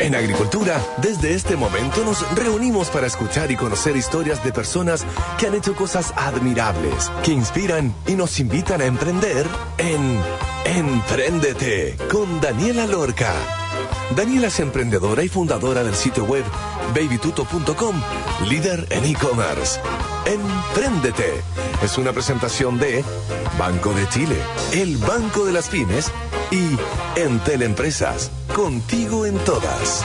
En Agricultura, desde este momento nos reunimos para escuchar y conocer historias de personas que han hecho cosas admirables, que inspiran y nos invitan a emprender en Empréndete con Daniela Lorca. Daniela es emprendedora y fundadora del sitio web babytuto.com, líder en e-commerce. Empréndete es una presentación de Banco de Chile, el Banco de las Pymes, y Entel Empresas, contigo en todas.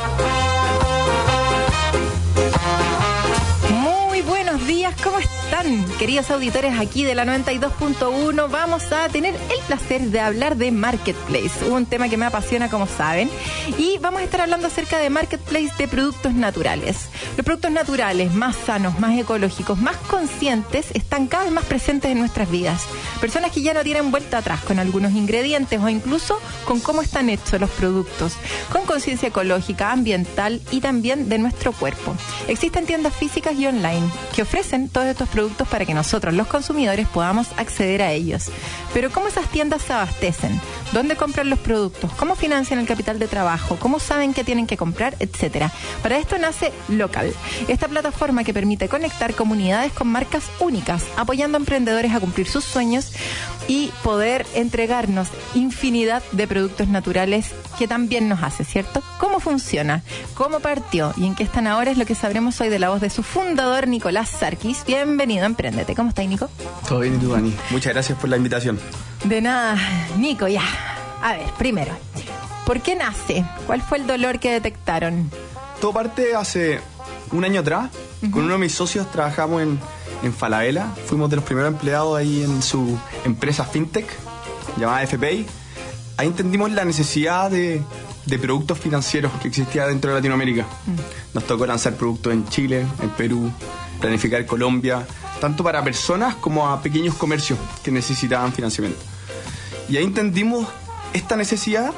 Muy buenos días, ¿cómo están, queridos auditores aquí de la 92.1? Vamos a tener el placer de hablar de Marketplace, un tema que me apasiona, como saben, y vamos a estar hablando acerca de Marketplace de productos naturales. Los productos naturales más sanos, más ecológicos, más conscientes están cada vez más presentes en nuestras vidas. Personas que ya no tienen vuelta atrás con algunos ingredientes o incluso con cómo están hechos los productos, con conciencia ecológica, ambiental y también de nuestro cuerpo. Existen tiendas físicas y online que ofrecen todos estos productos para que nosotros, los consumidores, podamos acceder a ellos. Pero ¿cómo esas tiendas se abastecen? ¿Dónde compran los productos? ¿Cómo financian el capital de trabajo? ¿Cómo saben qué tienen que comprar? Etcétera. Para esto nace Local, esta plataforma que permite conectar comunidades con marcas únicas, apoyando a emprendedores a cumplir sus sueños y poder entregarnos infinidad de productos naturales que también nos hace, ¿cierto? ¿Cómo funciona? ¿Cómo partió? ¿Y en qué están ahora? Es lo que sabremos hoy de la voz de su fundador, Nicolás Sarkis. Bienvenido a Emprendete. ¿Cómo estás, Nico? Todo bien, ¿y tú, Dani? Muchas gracias por la invitación. De nada, Nico, ya. A ver, primero, ¿por qué nace? ¿Cuál fue el dolor que detectaron? Todo parte hace un año atrás. Con uno de mis socios trabajamos en Falabella. Fuimos de los primeros empleados ahí en su empresa FinTech, llamada FPI. Ahí entendimos la necesidad de productos financieros que existía dentro de Latinoamérica. Nos tocó lanzar productos en Chile, en Perú, planificar Colombia, tanto para personas como a pequeños comercios que necesitaban financiamiento. Y ahí entendimos esta necesidad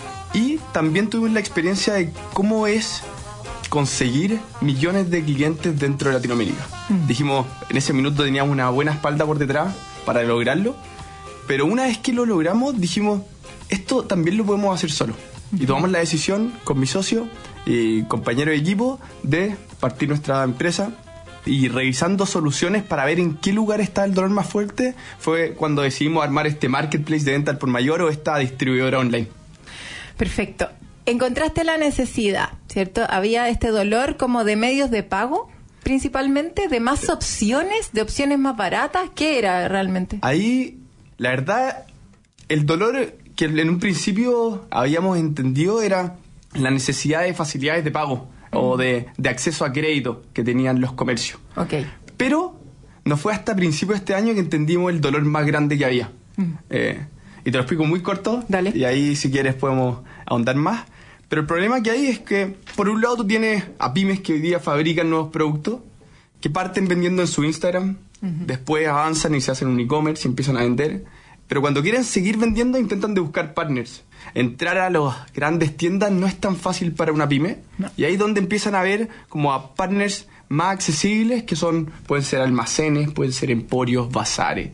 y también tuvimos la experiencia de cómo es conseguir millones de clientes dentro de Latinoamérica. Dijimos, en ese minuto teníamos una buena espalda por detrás para lograrlo, pero una vez que lo logramos, dijimos, esto también lo podemos hacer solo. Y tomamos la decisión con mi socio y compañero de equipo de partir nuestra empresa, y revisando soluciones para ver en qué lugar está el dolor más fuerte, fue cuando decidimos armar este marketplace de venta al por mayor o esta distribuidora online. Perfecto. Encontraste la necesidad, ¿cierto? Había este dolor como de medios de pago, principalmente, de más opciones, de opciones más baratas. ¿Qué era realmente? Ahí, la verdad, el dolor que en un principio habíamos entendido era la necesidad de facilidades de pago o de acceso a crédito que tenían los comercios. Okay. Pero no fue hasta principios de este año que entendimos el dolor más grande que había. Y te lo explico muy corto. Dale. Y ahí, si quieres, podemos ahondar más. Pero el problema que hay es que, por un lado, tú tienes a pymes que hoy día fabrican nuevos productos, que parten vendiendo en su Instagram, después avanzan y se hacen un e-commerce y empiezan a vender. Pero cuando quieren seguir vendiendo, intentan de buscar partners. Entrar a las grandes tiendas no es tan fácil para una pyme. No. Y ahí es donde empiezan a ver como a partners más accesibles, que pueden ser almacenes, pueden ser emporios, bazares,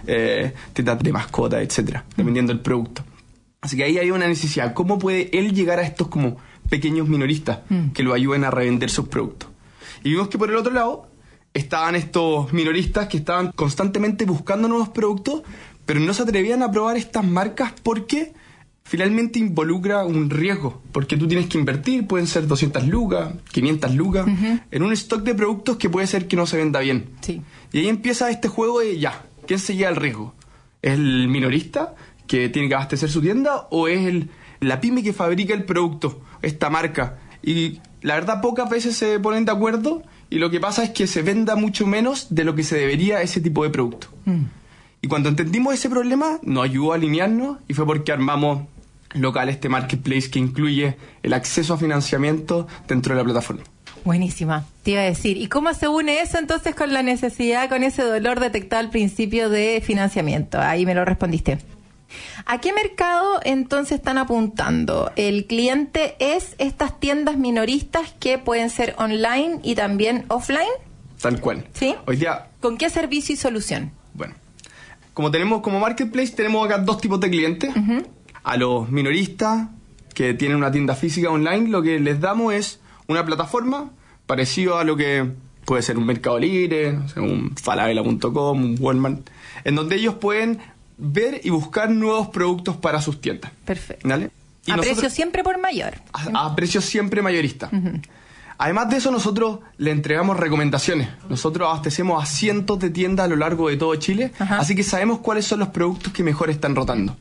tiendas de mascotas, etcétera, dependiendo del producto. Así que ahí hay una necesidad. ¿Cómo puede él llegar a estos como pequeños minoristas que lo ayuden a revender sus productos? Y vimos que por el otro lado estaban estos minoristas que estaban constantemente buscando nuevos productos, pero no se atrevían a probar estas marcas porque finalmente involucra un riesgo, porque tú tienes que invertir, pueden ser 200 lucas, 500 lucas, en un stock de productos que puede ser que no se venda bien. Sí. Y ahí empieza este juego de ¿quién se lleva el riesgo? ¿Es el minorista que tiene que abastecer su tienda o es la pyme que fabrica el producto, esta marca? Y la verdad, pocas veces se ponen de acuerdo y lo que pasa es que se venda mucho menos de lo que se debería ese tipo de producto. Y cuando entendimos ese problema, nos ayudó a alinearnos y fue porque armamos Local, este marketplace que incluye el acceso a financiamiento dentro de la plataforma. Buenísima, te iba a decir. ¿Y cómo se une eso entonces con la necesidad, con ese dolor detectado al principio de financiamiento? Ahí me lo respondiste. ¿A qué mercado entonces están apuntando? ¿El cliente es estas tiendas minoristas que pueden ser online y también offline? Tal cual. ¿Sí? Hoy día, ¿con qué servicio y solución? Bueno, como tenemos como marketplace, tenemos acá dos tipos de clientes. A los minoristas, que tienen una tienda física online, lo que les damos es una plataforma parecido a lo que puede ser un Mercado Libre, no sé, un falabella.com, un Walmart, en donde ellos pueden ver y buscar nuevos productos para sus tiendas. Perfecto. ¿Vale? Y a precio siempre por mayor. A precio siempre mayorista. Además de eso, nosotros le entregamos recomendaciones. Nosotros abastecemos a cientos de tiendas a lo largo de todo Chile, así que sabemos cuáles son los productos que mejor están rotando.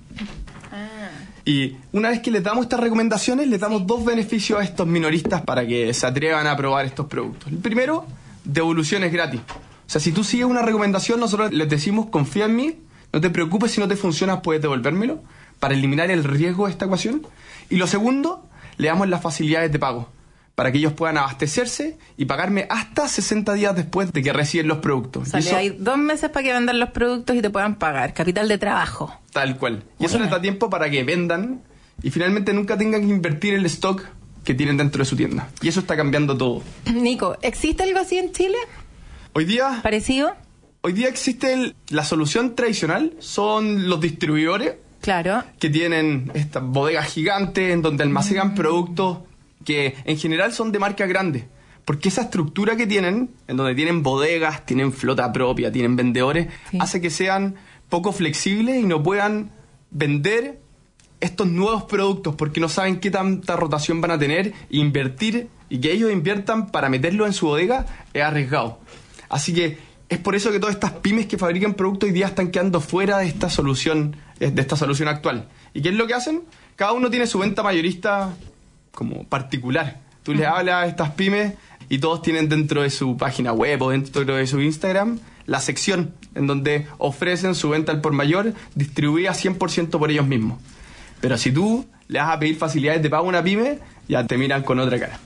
Y una vez que les damos estas recomendaciones, les damos dos beneficios a estos minoristas para que se atrevan a probar estos productos. El primero, devoluciones gratis. O sea, si tú sigues una recomendación, nosotros les decimos, confía en mí, no te preocupes si no te funciona, puedes devolvérmelo, para eliminar el riesgo de esta ecuación. Y lo segundo, le damos las facilidades de pago, para que ellos puedan abastecerse y pagarme hasta 60 días después de que reciben los productos. O sea, hay 2 meses para que vendan los productos y te puedan pagar. Capital de trabajo. Tal cual. Y eso les da tiempo para que vendan y finalmente nunca tengan que invertir el stock que tienen dentro de su tienda. Y eso está cambiando todo. Nico, ¿existe algo así en Chile? Hoy día... ¿Parecido? Hoy día existe la solución tradicional, son los distribuidores. Claro. Que tienen estas bodegas gigantes en donde almacenan productos que en general son de marca grande. Porque esa estructura que tienen, en donde tienen bodegas, tienen flota propia, tienen vendedores, hace que sean poco flexibles y no puedan vender estos nuevos productos porque no saben qué tanta rotación van a tener. E invertir y que ellos inviertan para meterlo en su bodega es arriesgado. Así que es por eso que todas estas pymes que fabrican productos hoy día están quedando fuera de esta solución actual. ¿Y qué es lo que hacen? Cada uno tiene su venta mayorista como particular. Tú les hablas a estas pymes y todos tienen dentro de su página web o dentro de su Instagram la sección en donde ofrecen su venta al por mayor distribuida 100% por ellos mismos. Pero si tú le vas a pedir facilidades de pago a una pyme, ya te miran con otra cara.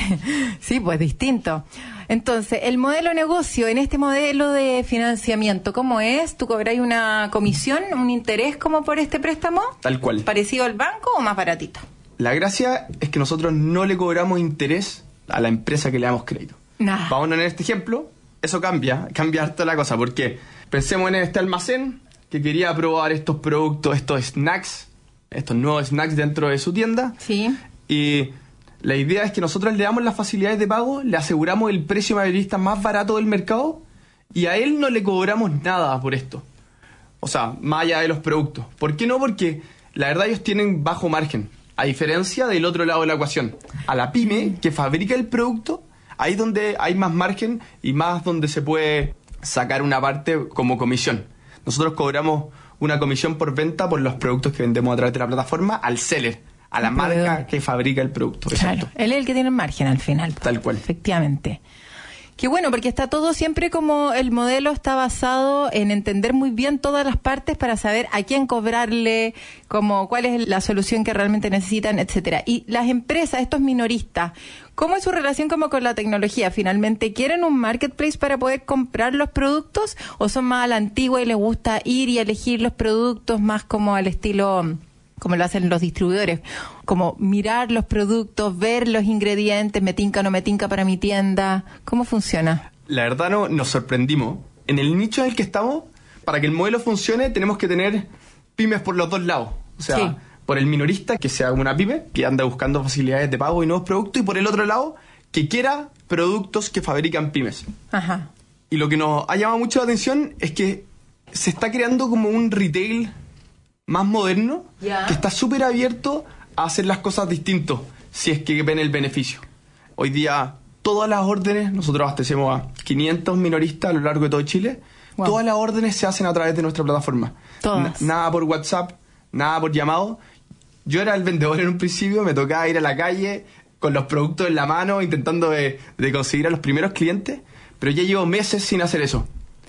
Sí, pues distinto. Entonces, el modelo de negocio en este modelo de financiamiento, ¿cómo es? ¿Tú cobráis una comisión, un interés como por este préstamo? Tal cual. ¿Parecido al banco o más baratito? La gracia es que nosotros no le cobramos interés a la empresa que le damos crédito. Nah. Vamos a poner este ejemplo. Eso cambia harto la cosa, porque pensemos en este almacén que quería probar estos productos, estos snacks, estos nuevos snacks dentro de su tienda. Sí. Y la idea es que nosotros le damos las facilidades de pago, le aseguramos el precio mayorista más barato del mercado y a él no le cobramos nada por esto. O sea, más allá de los productos. ¿Por qué no? Porque la verdad ellos tienen bajo margen. A diferencia del otro lado de la ecuación. A la pyme que fabrica el producto, ahí es donde hay más margen y más donde se puede sacar una parte como comisión. Nosotros cobramos una comisión por venta por los productos que vendemos a través de la plataforma al seller, a la marca que fabrica el producto. Claro, exacto. él es el que tiene el margen al final. Tal cual. Efectivamente. Qué bueno, porque está todo siempre como el modelo está basado en entender muy bien todas las partes para saber a quién cobrarle, como cuál es la solución que realmente necesitan, etcétera. Y las empresas, estos minoristas, ¿cómo es su relación como con la tecnología? ¿Finalmente quieren un marketplace para poder comprar los productos o son más a la antigua y les gusta ir y elegir los productos más como al estilo como lo hacen los distribuidores, como mirar los productos, ver los ingredientes, me tinca o no me tinca para mi tienda? ¿Cómo funciona? La verdad nos sorprendimos. En el nicho en el que estamos, para que el modelo funcione, tenemos que tener pymes por los dos lados. O sea, por el minorista, que sea una pyme, que anda buscando facilidades de pago y nuevos productos, y por el otro lado, que quiera productos que fabrican pymes. Ajá. Y lo que nos ha llamado mucho la atención es que se está creando como un retail más moderno, que está súper abierto a hacer las cosas distintos si es que ven el beneficio. Hoy día todas las órdenes, nosotros abastecemos a 500 minoristas a lo largo de todo Chile. Wow. Todas las órdenes se hacen a través de nuestra plataforma. Todas. Nada por WhatsApp, nada por llamado. Yo era el vendedor en un principio, me tocaba ir a la calle con los productos en la mano intentando de conseguir a los primeros clientes, pero ya llevo meses sin hacer eso.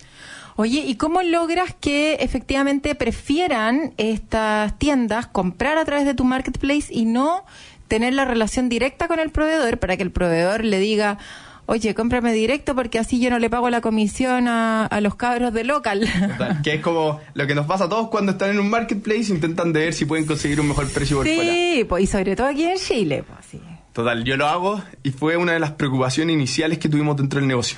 Oye, ¿y cómo logras que efectivamente prefieran estas tiendas comprar a través de tu marketplace y no tener la relación directa con el proveedor para que el proveedor le diga, oye, cómprame directo porque así yo no le pago la comisión a los cabros de local? Total, que es como lo que nos pasa a todos cuando están en un marketplace, intentan de ver si pueden conseguir un mejor precio por fuera. Sí, pues, y sobre todo aquí en Chile. Pues, sí. Total, yo lo hago y fue una de las preocupaciones iniciales que tuvimos dentro del negocio.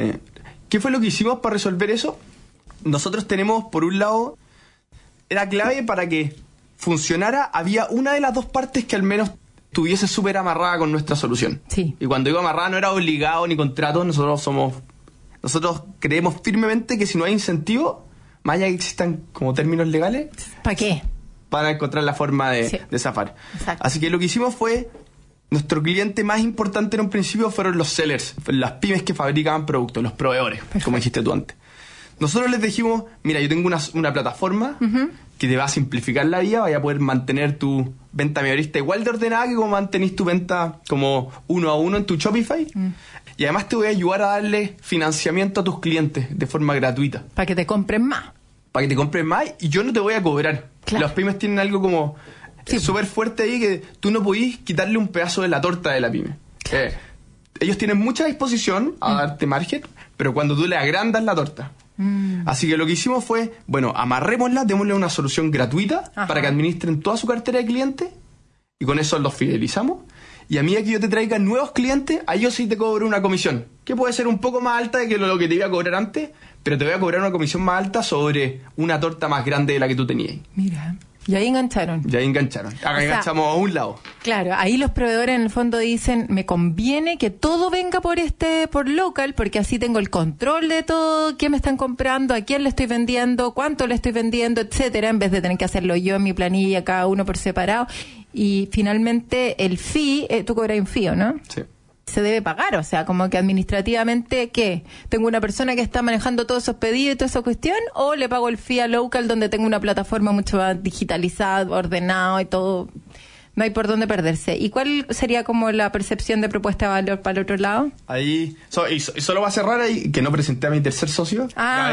¿Qué fue lo que hicimos para resolver eso? Nosotros tenemos, por un lado, era clave para que funcionara, había una de las dos partes que al menos estuviese súper amarrada con nuestra solución. Sí. Y cuando digo amarrada no era obligado ni contrato, nosotros creemos firmemente que si no hay incentivo, más allá que existan como términos legales, ¿para qué? Van a encontrar la forma de zafar. Exacto. Así que lo que hicimos fue, nuestro cliente más importante en un principio fueron los sellers, las pymes que fabricaban productos, los proveedores, como dijiste tú antes. Nosotros les dijimos, mira, yo tengo una plataforma que te va a simplificar la vida, vaya a poder mantener tu venta mayorista igual de ordenada que como mantenís tu venta como 1 a 1 en tu Shopify. Y además te voy a ayudar a darle financiamiento a tus clientes de forma gratuita. Para que te compren más. Para que te compren más y yo no te voy a cobrar. Claro. Los pymes tienen algo como súper fuerte ahí, que tú no podís quitarle un pedazo de la torta de la pyme. Ellos tienen mucha disposición a darte margen, pero cuando tú le agrandas la torta. Así que lo que hicimos fue, bueno, amarrémosla, démosle una solución gratuita para que administren toda su cartera de clientes y con eso los fidelizamos. Y a medida que yo te traiga nuevos clientes, a ellos sí te cobro una comisión, que puede ser un poco más alta de que lo que te iba a cobrar antes, pero te voy a cobrar una comisión más alta sobre una torta más grande de la que tú tenías. Mira, y ahí engancharon. Acá enganchamos a un lado. Claro, ahí los proveedores en el fondo dicen, me conviene que todo venga por local, porque así tengo el control de todo, qué me están comprando, a quién le estoy vendiendo, cuánto le estoy vendiendo, etcétera, en vez de tener que hacerlo yo en mi planilla, cada uno por separado. Y finalmente el fee, tú cobras un fee, ¿no? Sí. Se debe pagar, o sea, como que administrativamente, ¿qué? ¿Tengo una persona que está manejando todos esos pedidos y toda esa cuestión? ¿O le pago el fee a local donde tengo una plataforma mucho más digitalizada, ordenado y todo? No hay por dónde perderse. ¿Y cuál sería como la percepción de propuesta de valor para el otro lado? Ahí, y solo va a cerrar ahí, que no presenté a mi tercer socio.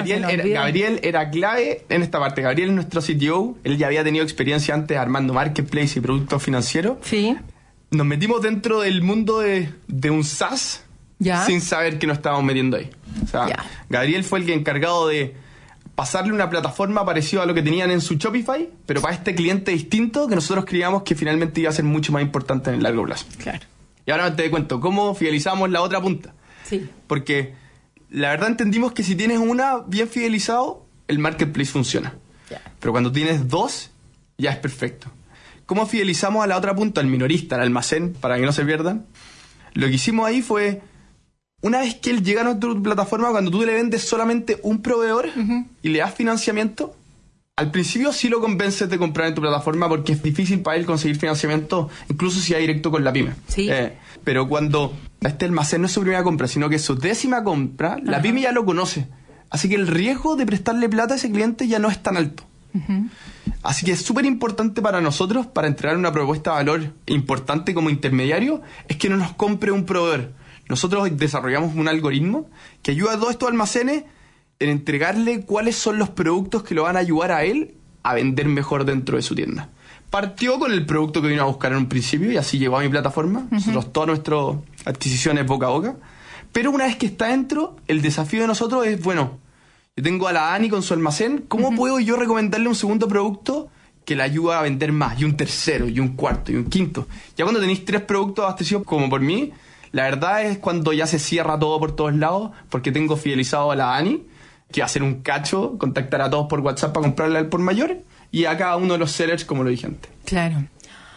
Gabriel era clave en esta parte. Gabriel es nuestro CTO. Él ya había tenido experiencia antes armando marketplace y productos financieros. Sí. Nos metimos dentro del mundo de un SaaS sin saber que nos estábamos metiendo ahí. O sea, Gabriel fue el que encargado de pasarle una plataforma parecida a lo que tenían en su Shopify, pero para este cliente distinto que nosotros creíamos que finalmente iba a ser mucho más importante en el largo plazo. Claro. Y ahora te cuento cómo fidelizamos la otra punta. Sí. Porque la verdad entendimos que si tienes una bien fidelizado, el marketplace funciona. Pero cuando tienes dos, ya es perfecto. ¿Cómo fidelizamos a la otra punta, al minorista, al almacén, para que no se pierdan? Lo que hicimos ahí fue, una vez que él llega a nuestra plataforma, cuando tú le vendes solamente un proveedor y le das financiamiento, al principio sí lo convences de comprar en tu plataforma porque es difícil para él conseguir financiamiento, incluso si va directo con la pyme. Sí. Pero cuando este almacén no es su primera compra, sino que es su 10ª compra, la pyme ya lo conoce. Así que el riesgo de prestarle plata a ese cliente ya no es tan alto. Así que es súper importante para nosotros, para entregar una propuesta de valor importante como intermediario, es que no nos compre un proveedor. Nosotros desarrollamos un algoritmo que ayuda a todos estos almacenes en entregarle cuáles son los productos que lo van a ayudar a él a vender mejor dentro de su tienda. Partió con el producto que vino a buscar en un principio y así llegó a mi plataforma. Nosotros todas nuestras adquisiciones boca a boca. Pero una vez que está dentro, el desafío de nosotros es, bueno, yo tengo a la Ani con su almacén, ¿cómo puedo yo recomendarle un segundo producto que le ayuda a vender más? Y un tercero, y un cuarto, y un quinto. Ya cuando tenéis 3 productos abastecidos como por mí, la verdad es cuando ya se cierra todo por todos lados, porque tengo fidelizado a la Ani, que va a hacer un cacho, contactar a todos por WhatsApp para comprarle al por mayor, y a cada uno de los sellers, como lo dije antes. Claro.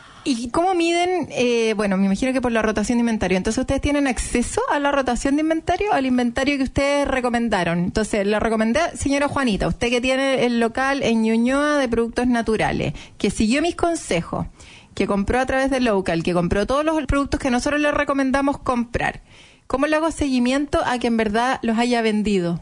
¿Y cómo miden? Bueno, me imagino que por la rotación de inventario. Entonces, ¿ustedes tienen acceso a la rotación de inventario? Al inventario que ustedes recomendaron. Entonces, le recomendé, señora Juanita, usted que tiene el local en Ñuñoa de productos naturales, que siguió mis consejos, que compró a través de Local, que compró todos los productos que nosotros le recomendamos comprar. ¿Cómo le hago seguimiento a que en verdad los haya vendido?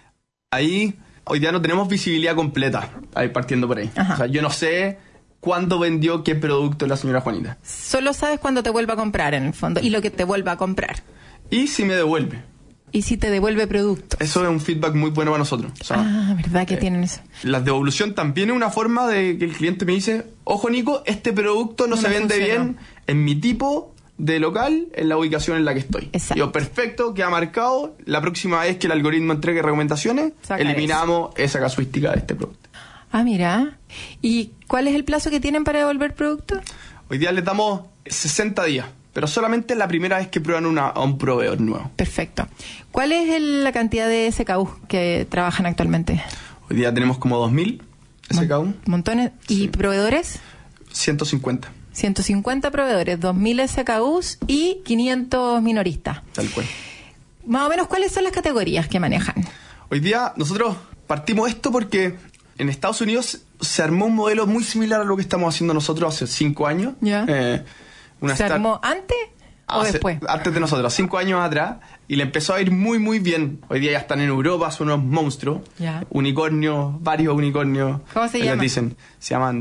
Ahí, hoy día no tenemos visibilidad completa, ahí partiendo por ahí. Ajá. O sea, yo no sé cuándo vendió qué producto la señora Juanita. Solo sabes cuándo te vuelva a comprar, en el fondo, y lo que te vuelva a comprar. Y si me devuelve. Y si te devuelve productos. Eso es un feedback muy bueno para nosotros. O sea, ¿verdad que tienen eso? La devolución también es una forma de que el cliente me dice, ojo Nico, este producto no se vende bien en mi tipo de local, en la ubicación en la que estoy. Exacto. Digo, perfecto, queda marcado. La próxima vez que el algoritmo entregue recomendaciones, eliminamos esa casuística de este producto. Ah, mira. ¿Y cuál es el plazo que tienen para devolver productos? Hoy día les damos 60 días, pero solamente la primera vez que prueban a un proveedor nuevo. Perfecto. ¿Cuál es la cantidad de SKU que trabajan actualmente? Hoy día tenemos como 2.000 SKU. Montones. ¿Y Sí. proveedores? 150. 150 proveedores, 2000 SKUs y 500 minoristas. Tal cual. Más o menos, ¿cuáles son las categorías que manejan? Hoy día nosotros partimos esto porque en Estados Unidos se armó un modelo muy similar a lo que estamos haciendo nosotros hace 5 años. Ya. ¿Se armó antes o después? Antes de nosotros, 5 años atrás, y le empezó a ir muy, muy bien. Hoy día ya están en Europa, son unos monstruos. Ya. Unicornios, varios unicornios. ¿Cómo se les llaman? dicen, se llaman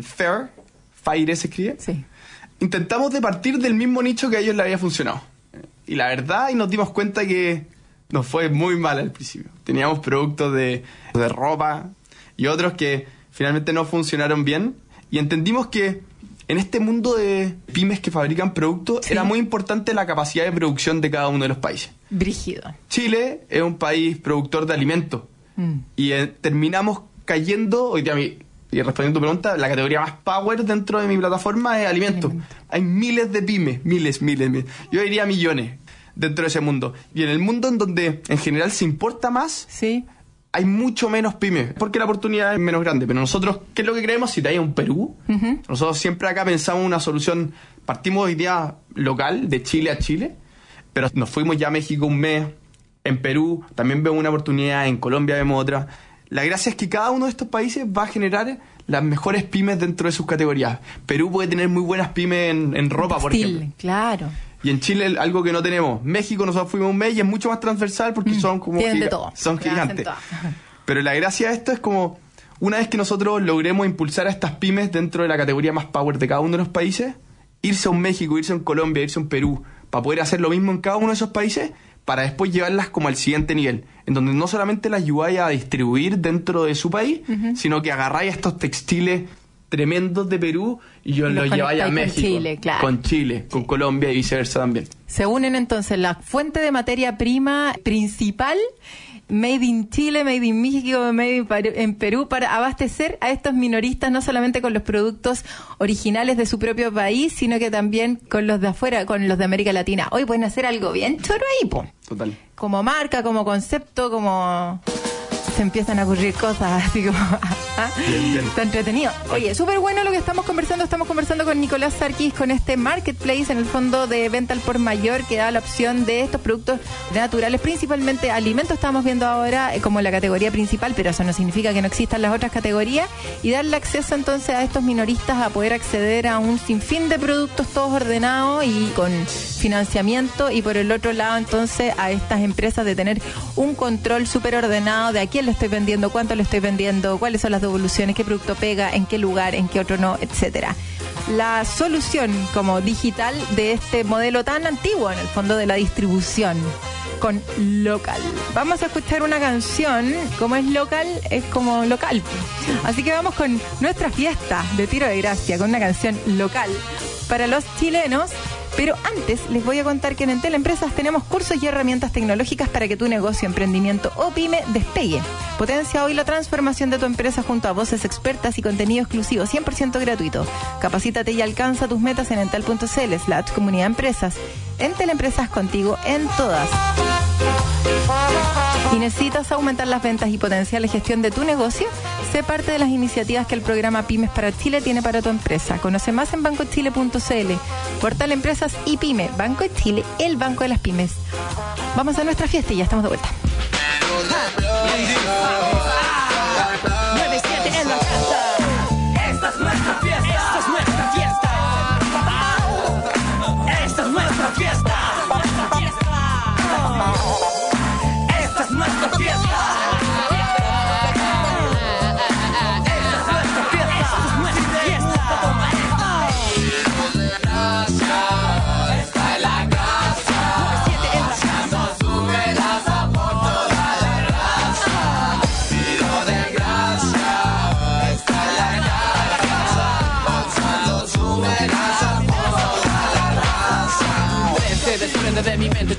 Fire se escribe. Sí. Intentamos de partir del mismo nicho que a ellos les había funcionado. Y la verdad, y nos dimos cuenta que nos fue muy mal al principio. Teníamos productos de ropa y otros que finalmente no funcionaron bien. Y entendimos que en este mundo de pymes que fabrican productos, Sí. era muy importante la capacidad de producción de cada uno de los países. Brígido. Chile es un país productor de alimentos. Y terminamos cayendo, hoy día, y respondiendo a tu pregunta, la categoría más power dentro de mi plataforma es alimentos. Hay miles de pymes, miles. Yo diría millones dentro de ese mundo. Y en el mundo en donde en general se importa más, Sí. hay mucho menos pymes, porque la oportunidad es menos grande. Pero nosotros, ¿qué es lo que creemos? Si te hay un Perú, nosotros siempre acá pensamos una solución, partimos hoy día local, de Chile a Chile, pero nos fuimos ya a México un mes, en Perú también vemos una oportunidad, en Colombia vemos otra. La gracia es que cada uno de estos países va a generar las mejores pymes dentro de sus categorías. Perú puede tener muy buenas pymes en ropa, por Textil, ejemplo. claro. Y en Chile algo que no tenemos. México nosotros fuimos un mes y es mucho más transversal porque son como Tienen de todo. son Te hacen gigantes. todo. Pero la gracia de esto es como una vez que nosotros logremos impulsar a estas pymes dentro de la categoría más power de cada uno de los países, irse a un México, irse a un Colombia, irse a un Perú, para poder hacer lo mismo en cada uno de esos países, para después llevarlas como al siguiente nivel, en donde no solamente las ayudáis a distribuir dentro de su país, sino que agarráis estos textiles tremendos de Perú y los lleváis a conectáis con México, Chile, claro. con Chile, con Colombia y viceversa también. Se unen entonces la fuente de materia prima principal, made in Chile, made in México, made en Perú, para abastecer a estos minoristas no solamente con los productos originales de su propio país, sino que también con los de afuera, con los de América Latina. Hoy pueden hacer algo bien choro ahí, po. Total. Como marca, como concepto, como... se empiezan a ocurrir cosas así como... Bien. Está entretenido. Oye, súper bueno lo que estamos conversando. Estamos conversando con Nicolás Sarkis con este marketplace, en el fondo de venta al por mayor, que da la opción de estos productos naturales, principalmente alimentos. Estamos viendo ahora como la categoría principal, pero eso no significa que no existan las otras categorías, y darle acceso entonces a estos minoristas a poder acceder a un sinfín de productos todos ordenados y con financiamiento, y por el otro lado entonces a estas empresas de tener un control súper ordenado de a quién le estoy vendiendo, cuánto le estoy vendiendo, cuáles son las devoluciones, qué producto pega, en qué lugar, en qué otro no, etcétera. La solución como digital de este modelo tan antiguo, en el fondo, de la distribución con local. Vamos a escuchar una canción. Como es local, es como local. Así que vamos con nuestra fiesta de Tiro de Gracia, con una canción local para los chilenos. Pero antes les voy a contar que en Entel Empresas tenemos cursos y herramientas tecnológicas para que tu negocio, emprendimiento o pyme despegue. Potencia hoy la transformación de tu empresa junto a voces expertas y contenido exclusivo 100% gratuito. Capacítate y alcanza tus metas en entel.cl/comunidad empresas. Entel Empresas, contigo en todas. ¿Y necesitas aumentar las ventas y potenciar la gestión de tu negocio? Sé parte de las iniciativas que el programa Pymes para Chile tiene para tu empresa. Conoce más en bancochile.cl. Portal Empresas y Pyme. Banco de Chile, el banco de las pymes. Vamos a nuestra fiesta y ya estamos de vuelta. 9-7 en la casa. Esta es nuestra fiesta. Esta es nuestra fiesta. Esta es nuestra fiesta. Esta es nuestra fiesta. De mi mente,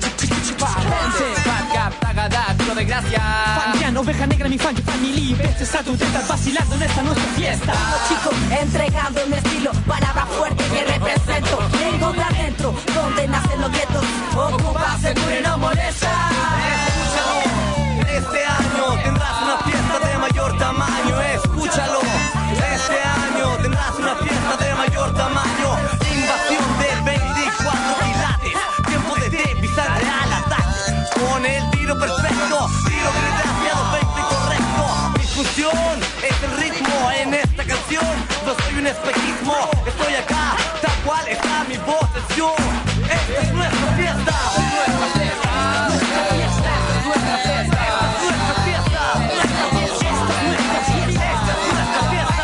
tiro de gracia. Fangiano, oveja negra, mi fan family. Veces a tu tentas vacilando en esta nuestra fiesta. Chicos, entregando mi estilo, palabra fuerte que represento. Vengo de adentro, donde nacen los guetos. Ocupa, seguro y no molesta. Escúchalo, este año tendrás una fiesta de mayor tamaño. Escúchalo, sin espejismo. Estoy acá, tal cual está mi posesión. Esta es nuestra fiesta. Nuestra fiesta. Nuestra fiesta. Nuestra fiesta. Nuestra fiesta. Nuestra fiesta. Nuestra fiesta. Nuestra fiesta.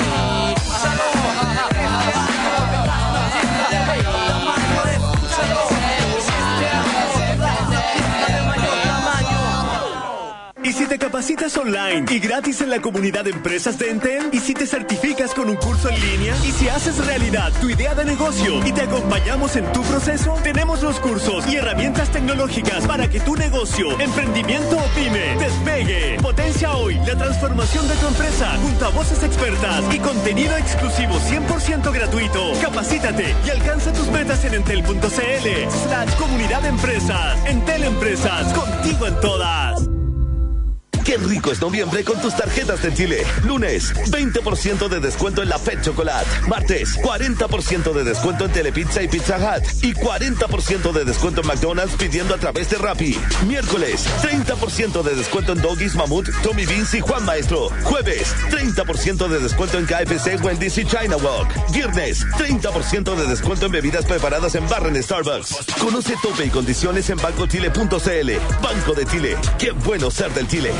¿Y si te capacitas online y gratis en la comunidad de empresas de Entel? ¿Y si te certificas con un curso en línea? ¿Y si haces realidad tu idea de negocio y te acompañamos en tu proceso? Tenemos los cursos y herramientas tecnológicas para que tu negocio, emprendimiento o pyme despegue. Potencia hoy la transformación de tu empresa junto a voces expertas y contenido exclusivo 100% gratuito. Capacítate y alcanza tus metas en entel.cl/comunidad de empresas. Entel Empresas, contigo en todas. Qué rico es noviembre con tus tarjetas de Chile. Lunes, 20% de descuento en la Fed Chocolate. Martes, 40% de descuento en Telepizza y Pizza Hut. Y 40% de descuento en McDonald's pidiendo a través de Rappi. Miércoles, 30% de descuento en Doggies, Mamut, Tommy Beans y Juan Maestro. Jueves, 30% de descuento en KFC, Wendy's y China Walk. Viernes, 30% de descuento en bebidas preparadas en barra en Starbucks. Conoce tope y condiciones en bancochile.cl. Banco de Chile. Qué bueno ser del Chile.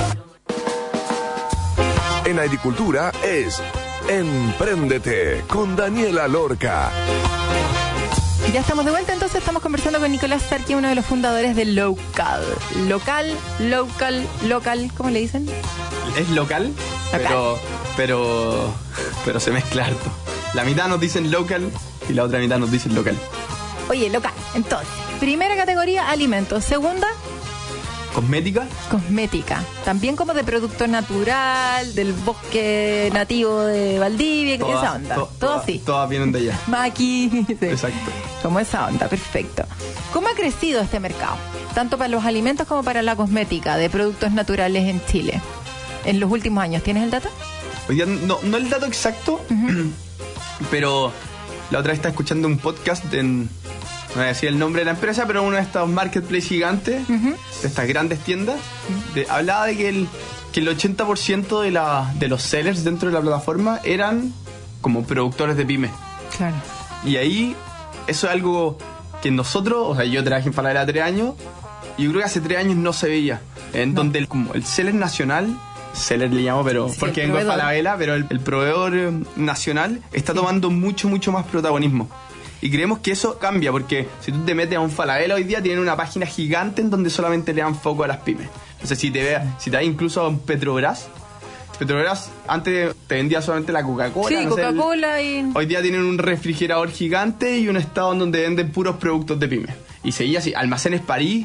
En agricultura es Empréndete con Daniela Lorca. Ya estamos de vuelta, entonces estamos conversando con Nicolás Starkey, uno de los fundadores de Local. Local, ¿cómo le dicen? Es local. Pero se mezcla harto. La mitad nos dicen local y la otra mitad nos dicen local. Oye, local, entonces, primera categoría, alimentos. Segunda, cosmética, también como de producto natural, del bosque nativo de Valdivia, esa onda, todo así. Todas vienen de allá. Maqui, sí. Exacto. Como esa onda, perfecto. ¿Cómo ha crecido este mercado? Tanto para los alimentos como para la cosmética de productos naturales en Chile. En los últimos años, ¿tienes el dato? Hoy día no el dato exacto, pero la otra vez estaba escuchando un podcast no voy a decir el nombre de la empresa, pero uno de estos marketplace gigantes, de estas grandes tiendas, hablaba de que el 80% de los sellers dentro de la plataforma eran como productores de pyme. Claro. Y ahí, eso es algo que nosotros, o sea, yo trabajé en Falabella 3 años, y yo creo que hace 3 años no se veía. Donde como el seller nacional, seller le llamo, pero sí, porque vengo de Falabella, pero el proveedor nacional está tomando mucho más protagonismo. Y creemos que eso cambia, porque si tú te metes a un Falabella hoy día, tienen una página gigante en donde solamente le dan foco a las pymes. Entonces, si te vas incluso a un Petrobras antes te vendía solamente la Coca-Cola. Sí, Coca-Cola hoy día tienen un refrigerador gigante y un estado en donde venden puros productos de pymes. Y seguía así. Almacenes París,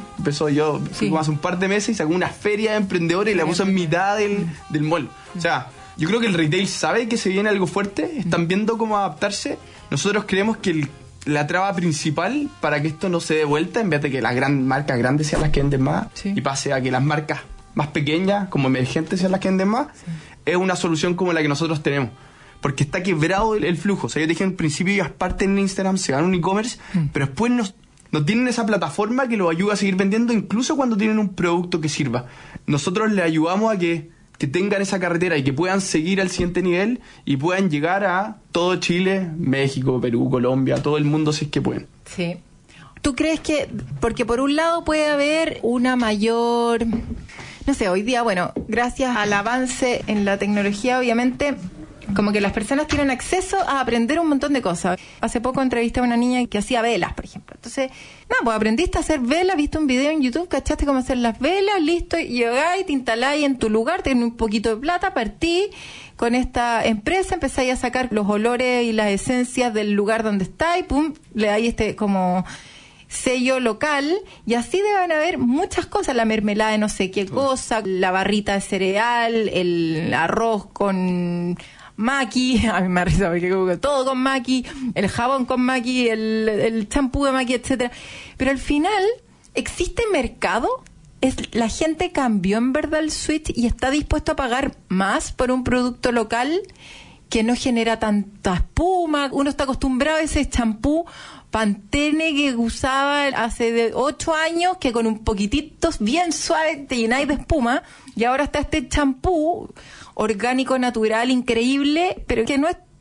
fui como hace un par de meses y sacó una feria de emprendedores y la puso en mitad del mall. O sea, yo creo que el retail sabe que se viene algo fuerte, están viendo cómo adaptarse. Nosotros creemos que la traba principal para que esto no se dé vuelta, en vez de que las marcas grandes sean las que venden más, y pase a que las marcas más pequeñas, como emergentes, sean las que venden más, es una solución como la que nosotros tenemos. Porque está quebrado el flujo. O sea, yo dije en principio, ellas parten en Instagram, se van a un e-commerce, pero después no tienen esa plataforma que los ayuda a seguir vendiendo, incluso cuando tienen un producto que sirva. Nosotros les ayudamos a que tengan esa carretera y que puedan seguir al siguiente nivel y puedan llegar a todo Chile, México, Perú, Colombia, todo el mundo si es que pueden. Sí. ¿Tú crees que, porque por un lado puede haber una mayor, no sé, hoy día, bueno, gracias al avance en la tecnología, obviamente, como que las personas tienen acceso a aprender un montón de cosas. Hace poco entrevisté a una niña que hacía velas, por ejemplo. Entonces, pues aprendiste a hacer velas, viste un video en YouTube, cachaste cómo hacer las velas, listo, y llegáis, te instaláis en tu lugar, tenés un poquito de plata, partí con esta empresa, empezáis a sacar los olores y las esencias del lugar donde estáis, pum, le dais como sello local, y así deben haber muchas cosas, la mermelada de no sé qué cosa, la barrita de cereal, el arroz con Maqui, a mí me risa porque todo con Maqui, el jabón con Maqui, el champú de Maqui, etcétera. Pero al final, ¿existe mercado? ¿La gente cambió en verdad el switch y está dispuesto a pagar más por un producto local que no genera tanta espuma? Uno está acostumbrado a ese champú Pantene que usaba hace 8 años, que con un poquitito bien suave te llenáis de espuma, y ahora está este champú orgánico, natural, increíble, pero que no es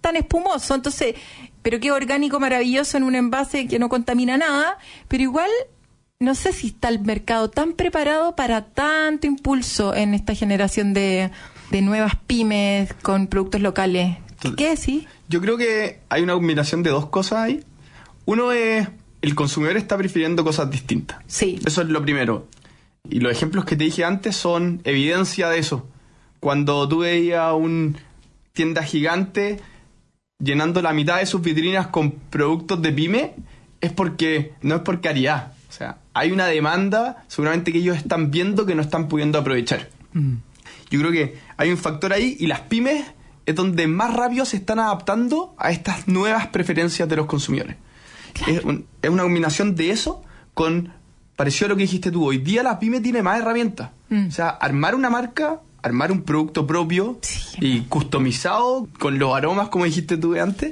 tan espumoso, entonces, pero qué orgánico maravilloso en un envase que no contamina nada, pero igual no sé si está el mercado tan preparado para tanto impulso en esta generación de nuevas pymes con productos locales. ¿Qué decís? Yo creo que hay una combinación de dos cosas ahí. Uno es, el consumidor está prefiriendo cosas distintas. Sí. Eso es lo primero. Y los ejemplos que te dije antes son evidencia de eso. Cuando tú veías una tienda gigante llenando la mitad de sus vitrinas con productos de pyme, no es por caridad. O sea, hay una demanda seguramente que ellos están viendo que no están pudiendo aprovechar. Yo creo que hay un factor ahí, y las pymes es donde más rápido se están adaptando a estas nuevas preferencias de los consumidores. Claro. Es una combinación de eso con, parecido a lo que dijiste tú, hoy día la pyme tiene más herramientas. O sea, armar una marca, armar un producto propio y customizado con los aromas, como dijiste tú antes,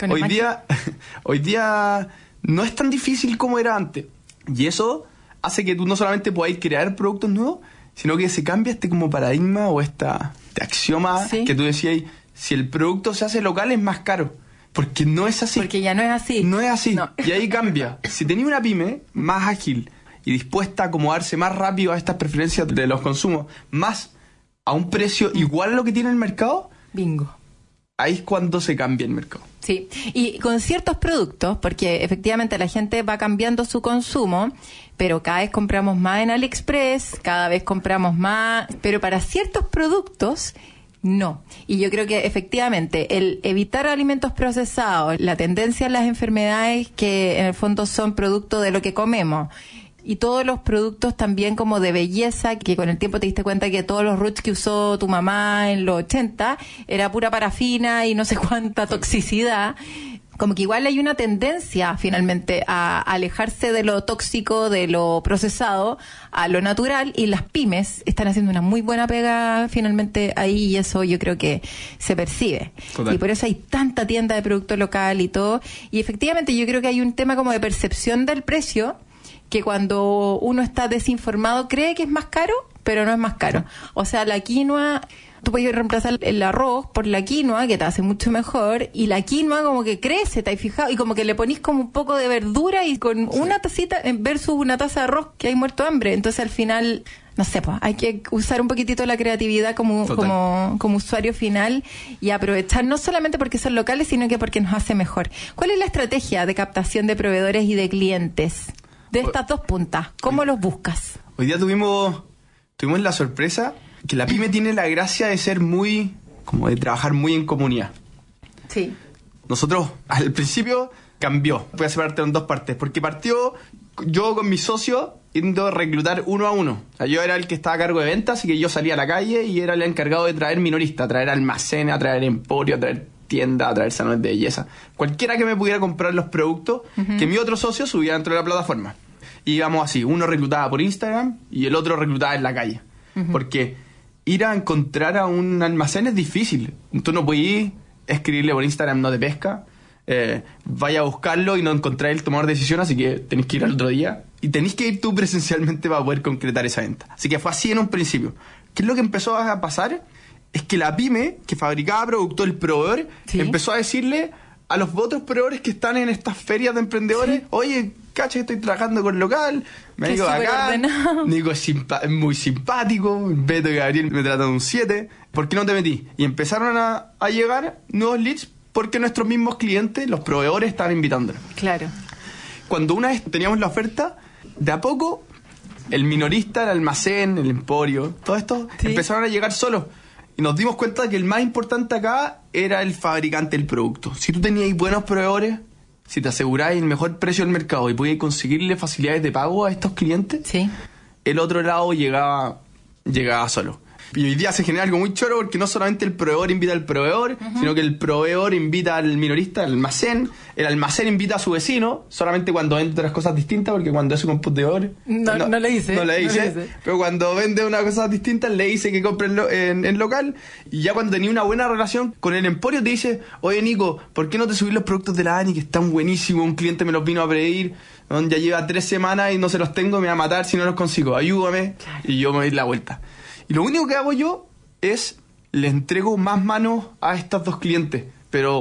hoy día no es tan difícil como era antes. Y eso hace que tú no solamente podáis crear productos nuevos, sino que se cambia este como paradigma o este axioma que tú decías, si el producto se hace local es más caro. Porque no es así. Porque ya no es así. No es así. No. Y ahí cambia. Si tenía una pyme más ágil y dispuesta a acomodarse más rápido a estas preferencias de los consumos, más a un precio igual a lo que tiene el mercado, bingo. Ahí es cuando se cambia el mercado. Sí, y con ciertos productos, porque efectivamente la gente va cambiando su consumo, pero cada vez compramos más en AliExpress, cada vez compramos más, pero para ciertos productos no. Y yo creo que efectivamente el evitar alimentos procesados, la tendencia a las enfermedades que en el fondo son producto de lo que comemos, y todos los productos también como de belleza, que con el tiempo te diste cuenta que todos los roots que usó tu mamá en los 80 era pura parafina y no sé cuánta toxicidad. Como que igual hay una tendencia finalmente a alejarse de lo tóxico, de lo procesado, a lo natural, y las pymes están haciendo una muy buena pega finalmente ahí, y eso yo creo que se percibe. Total. Y por eso hay tanta tienda de producto local y todo. Y efectivamente yo creo que hay un tema como de percepción del precio, que cuando uno está desinformado cree que es más caro, pero no es más caro. O sea, la quinoa, tú puedes reemplazar el arroz por la quinoa, que te hace mucho mejor, y la quinoa como que crece, ¿te has fijado? Y como que le ponís como un poco de verdura y con una tacita versus una taza de arroz que hay muerto de hambre. Entonces al final, no sé, pues hay que usar un poquitito la creatividad como usuario final y aprovechar no solamente porque son locales, sino que porque nos hace mejor. ¿Cuál es la estrategia de captación de proveedores y de clientes de estas dos puntas? ¿Cómo los buscas? Hoy día tuvimos la sorpresa que la pyme tiene la gracia de ser como de trabajar muy en comunidad. Sí. Nosotros, al principio, cambió. Voy a separarte en dos partes, porque partió yo con mi socio yendo a reclutar uno a uno. O sea, yo era el que estaba a cargo de ventas, así que yo salía a la calle y era el encargado de traer minoristas, traer almacenes, a traer emporio, a traer tienda, a traer salones de belleza. Cualquiera que me pudiera comprar los productos que mi otro socio subía dentro de la plataforma. Y íbamos así, uno reclutaba por Instagram y el otro reclutaba en la calle. Porque ir a encontrar a un almacén es difícil. Tú no puedes escribirle por Instagram, no te pesca. Vaya a buscarlo y no encontrar el tomar decisión, así que tenés que ir al otro día. Y tenés que ir tú presencialmente para poder concretar esa venta. Así que fue así en un principio. ¿Qué es lo que empezó a pasar? Es que la pyme que fabricaba producto, el proveedor, empezó a decirle a los otros proveedores que están en estas ferias de emprendedores, oye, cacha, estoy trabajando con el local, me digo acá, Nico es muy simpático, Beto y Gabriel me tratan un 7, ¿por qué no te metí? Y empezaron a llegar nuevos leads porque nuestros mismos clientes, los proveedores, estaban invitándonos. Claro. Cuando una vez teníamos la oferta, de a poco, el minorista, el almacén, el emporio, todo esto, empezaron a llegar solos. Y nos dimos cuenta de que el más importante acá era el fabricante del producto. Si tú tenías buenos proveedores, si te aseguráis el mejor precio del mercado y podías conseguirle facilidades de pago a estos clientes, el otro lado llegaba solo. Y hoy día se genera algo muy choro porque no solamente el proveedor invita al proveedor, sino que el proveedor invita al minorista, al almacén, el almacén invita a su vecino, solamente cuando vende otras cosas distintas, porque cuando es un computador no le dice. Pero cuando vende unas cosas distintas le dice que compre en local, y ya cuando tenía una buena relación con el emporio te dice, oye Nico, ¿por qué no te subís los productos de la Ani que están buenísimos? Un cliente me los vino a pedir, ya lleva 3 semanas y no se los tengo, me va a matar si no los consigo, ayúdame, y yo me doy la vuelta. Y lo único que hago yo es le entrego más manos a estos dos clientes, pero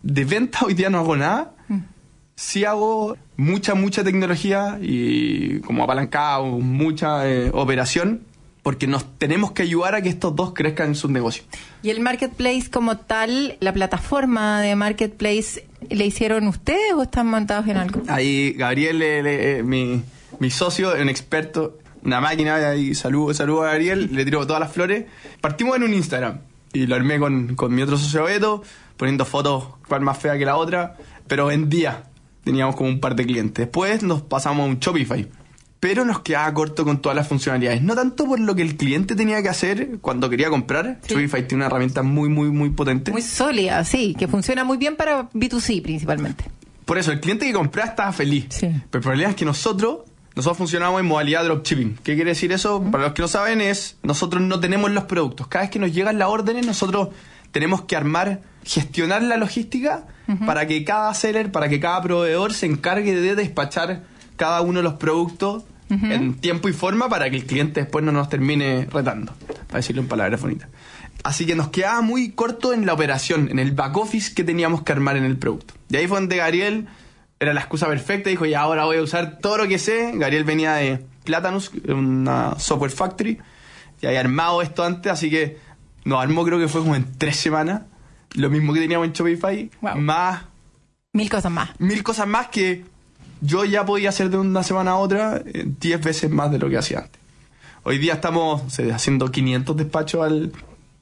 de venta hoy día no hago nada. Sí hago mucha tecnología y como apalancado, mucha operación, porque nos tenemos que ayudar a que estos dos crezcan en sus negocios. ¿Y el marketplace como tal, la plataforma de marketplace, le hicieron ustedes o están montados en algo? Ahí Gabriel, mi socio, un experto, una máquina, ahí saludo a Gabriel, le tiro todas las flores. Partimos en un Instagram y lo armé con mi otro socio Beto, poniendo fotos cuál más fea que la otra, pero vendía. Teníamos como un par de clientes. Después nos pasamos a un Shopify, pero nos quedaba corto con todas las funcionalidades. No tanto por lo que el cliente tenía que hacer cuando quería comprar. Sí. Shopify tiene una herramienta muy potente. Muy sólida, sí, que funciona muy bien para B2C principalmente. Por eso, el cliente que compraba estaba feliz. Sí. Pero el problema es que nosotros funcionamos en modalidad dropshipping. ¿Qué quiere decir eso? Para los que no saben es, nosotros no tenemos los productos. Cada vez que nos llegan las órdenes, nosotros tenemos que gestionar la logística para que cada seller, para que cada proveedor se encargue de despachar cada uno de los productos en tiempo y forma para que el cliente después no nos termine retando, para decirlo en palabras bonitas. Así que nos quedaba muy corto en la operación, en el back office que teníamos que armar en el producto. De ahí fue donde Gabriel era la excusa perfecta, dijo, ya ahora voy a usar todo lo que sé. Gabriel venía de Platanus, una software factory, y había armado esto antes, así que nos armó, creo que fue como en 3 semanas, lo mismo que teníamos en Shopify, más 1000 cosas más. 1000 cosas más que yo ya podía hacer de una semana a otra 10 veces más de lo que hacía antes. Hoy día estamos haciendo 500 despachos al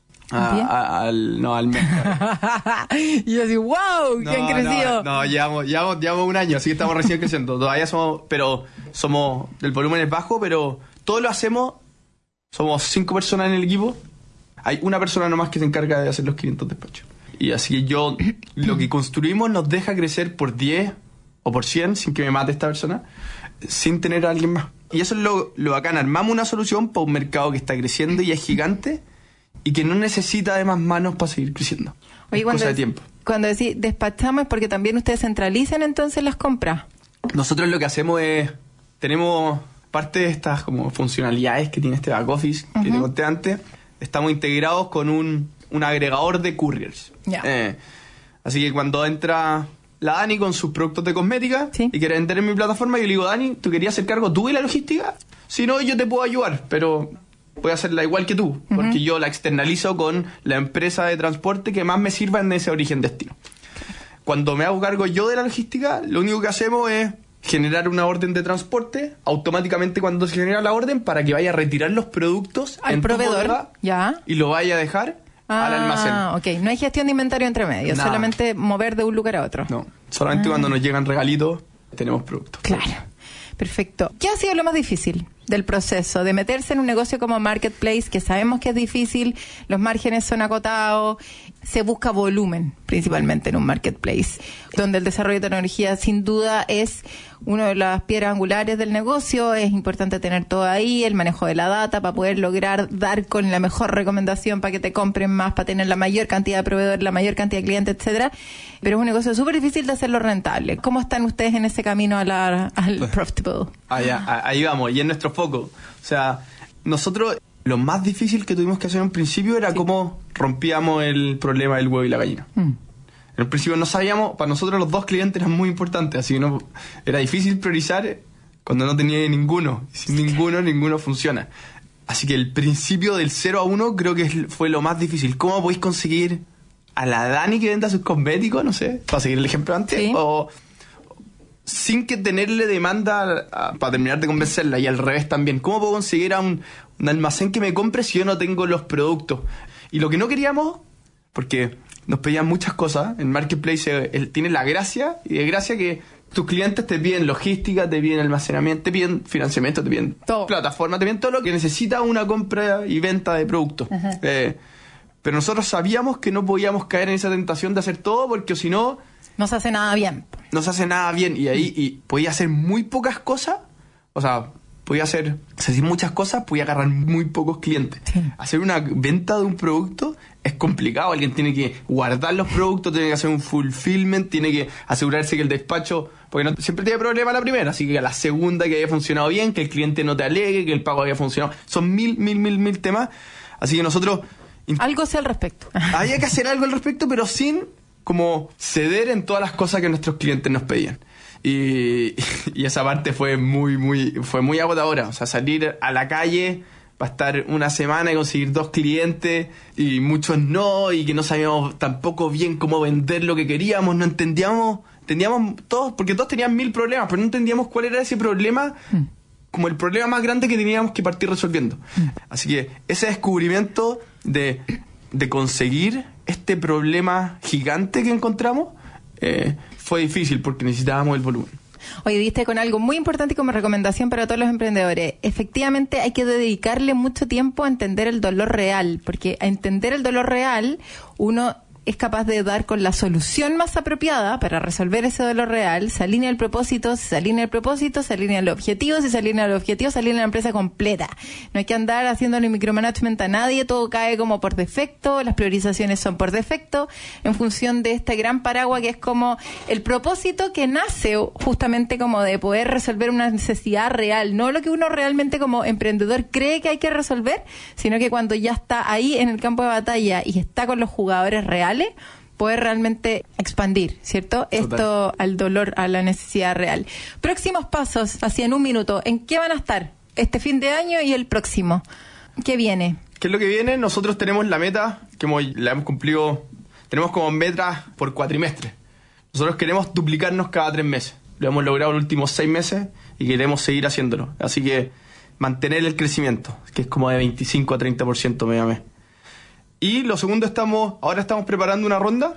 mes. Y yo así, wow, ¿qué han crecido? No, llevamos un año, así que estamos recién creciendo. Todavía somos el volumen es bajo, pero todo lo hacemos. Somos 5 personas en el equipo. Hay una persona nomás que se encarga de hacer los 500 despachos. Y así lo que construimos nos deja crecer por 10 o por 100, sin que me mate esta persona, sin tener a alguien más. Y eso es lo bacán. Armamos una solución para un mercado que está creciendo y es gigante y que no necesita de más manos para seguir creciendo. Oye, cosa de tiempo. Cuando decís despachamos es porque también ustedes centralizan entonces las compras. Nosotros lo que hacemos es, tenemos parte de estas como funcionalidades que tiene este back office que te conté antes, estamos integrados con un agregador de couriers. Yeah. Así que cuando entra la Dani con sus productos de cosmética y quiere vender en mi plataforma, yo le digo, Dani, ¿tú querías hacer cargo tú de la logística? Si no, yo te puedo ayudar, pero voy a hacerla igual que tú, porque yo la externalizo con la empresa de transporte que más me sirva en ese origen-destino. Cuando me hago cargo yo de la logística, lo único que hacemos es generar una orden de transporte automáticamente cuando se genera la orden para que vaya a retirar los productos al proveedor y lo vaya a dejar al almacén. Ok, no hay gestión de inventario entre medios, solamente mover de un lugar a otro. No, solamente cuando nos llegan regalitos tenemos productos. Claro, perfecto. ¿Qué ha sido lo más difícil del proceso de meterse en un negocio como Marketplace, que sabemos que es difícil, los márgenes son acotados, se busca volumen principalmente en un Marketplace, donde el desarrollo de tecnología sin duda es una de las piedras angulares del negocio? Es importante tener todo ahí, el manejo de la data para poder lograr dar con la mejor recomendación para que te compren más, para tener la mayor cantidad de proveedores, la mayor cantidad de clientes, etcétera. Pero es un negocio súper difícil de hacerlo rentable. ¿Cómo están ustedes en ese camino al profitable? Ahí vamos, y en nuestro foco. O sea, nosotros lo más difícil que tuvimos que hacer en un principio era cómo rompíamos el problema del huevo y la gallina. En un principio no sabíamos, para nosotros los dos clientes eran muy importantes, así que era difícil priorizar cuando no tenía ninguno. Sin ninguno funciona. Así que el principio del 0 a 1 creo que fue lo más difícil. ¿Cómo podéis conseguir a la Dani que venda sus cosméticos? No sé, para seguir el ejemplo antes. Sí. O sin que tenerle demanda para terminar de convencerla, y al revés también. ¿Cómo puedo conseguir a un almacén que me compre si yo no tengo los productos? Y lo que no queríamos, porque nos pedían muchas cosas, en Marketplace tiene la gracia, y de gracia que tus clientes te piden logística, te piden almacenamiento, te piden financiamiento, te piden plataforma, te piden todo lo que necesita una compra y venta de productos. Pero nosotros sabíamos que no podíamos caer en esa tentación de hacer todo, porque si no... No se hace nada bien. Y ahí podía hacer muy pocas cosas. O sea, podía hacer muchas cosas, podía agarrar muy pocos clientes. Sí. Hacer una venta de un producto es complicado. Alguien tiene que guardar los productos, tiene que hacer un fulfillment, tiene que asegurarse que el despacho... Porque siempre tiene problema la primera, así que a la segunda que haya funcionado bien, que el cliente no te alegue, que el pago haya funcionado. Son mil temas. Así que nosotros... Algo sea al respecto. Había que hacer algo al respecto, pero sin como ceder en todas las cosas que nuestros clientes nos pedían. Y esa parte fue muy agotadora. O sea, salir a la calle para estar una semana y conseguir 2 clientes y muchos no, y que no sabíamos tampoco bien cómo vender lo que queríamos, no entendíamos todos, porque todos tenían 1000 problemas, pero no entendíamos cuál era ese problema, como el problema más grande que teníamos que partir resolviendo. Así que ese descubrimiento de conseguir este problema gigante que encontramos fue difícil porque necesitábamos el volumen. Oye, diste con algo muy importante como recomendación para todos los emprendedores. Efectivamente, hay que dedicarle mucho tiempo a entender el dolor real, porque a entender el dolor real, uno es capaz de dar con la solución más apropiada para resolver ese dolor real. Se alinea el propósito, se alinea el objetivo, si se alinea el objetivo, se alinea la empresa completa. No hay que andar haciéndole micromanagement a nadie, todo cae como por defecto, las priorizaciones son por defecto, en función de este gran paraguas que es como el propósito que nace justamente como de poder resolver una necesidad real, no lo que uno realmente como emprendedor cree que hay que resolver, sino que cuando ya está ahí en el campo de batalla y está con los jugadores reales, poder realmente expandir, ¿cierto? Total. Esto al dolor, a la necesidad real. Próximos pasos, así en un minuto, ¿en qué van a estar este fin de año y el próximo? ¿Qué viene? ¿Qué es lo que viene? Nosotros tenemos la meta, que la hemos cumplido, tenemos como meta por cuatrimestre. Nosotros queremos duplicarnos cada 3 meses. Lo hemos logrado los últimos 6 meses y queremos seguir haciéndolo. Así que mantener el crecimiento, que es como de 25 a 30% mes a mes. Y lo segundo, ahora estamos preparando una ronda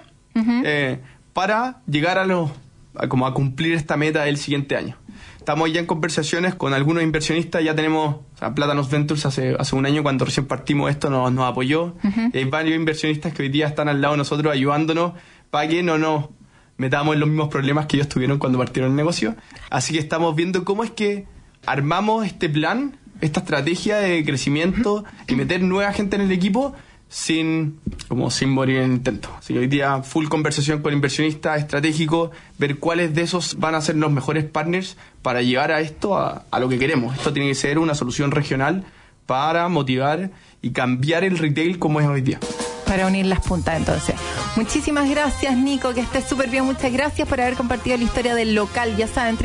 para llegar a cumplir esta meta del siguiente año. Estamos ya en conversaciones con algunos inversionistas, ya tenemos, Platanos Ventures hace un año cuando recién partimos esto nos apoyó. Y hay varios inversionistas que hoy día están al lado de nosotros ayudándonos para que no nos metamos en los mismos problemas que ellos tuvieron cuando partieron el negocio. Así que estamos viendo cómo es que armamos este plan, esta estrategia de crecimiento y meter nueva gente en el equipo sin morir en el intento. Así que hoy día full conversación con inversionistas estratégicos, ver cuáles de esos van a ser los mejores partners para llegar a esto, a lo que queremos. Esto tiene que ser una solución regional para motivar y cambiar el retail como es hoy día. Para unir las puntas, entonces. Muchísimas gracias, Nico, que estés súper bien. Muchas gracias por haber compartido la historia del local. Ya saben,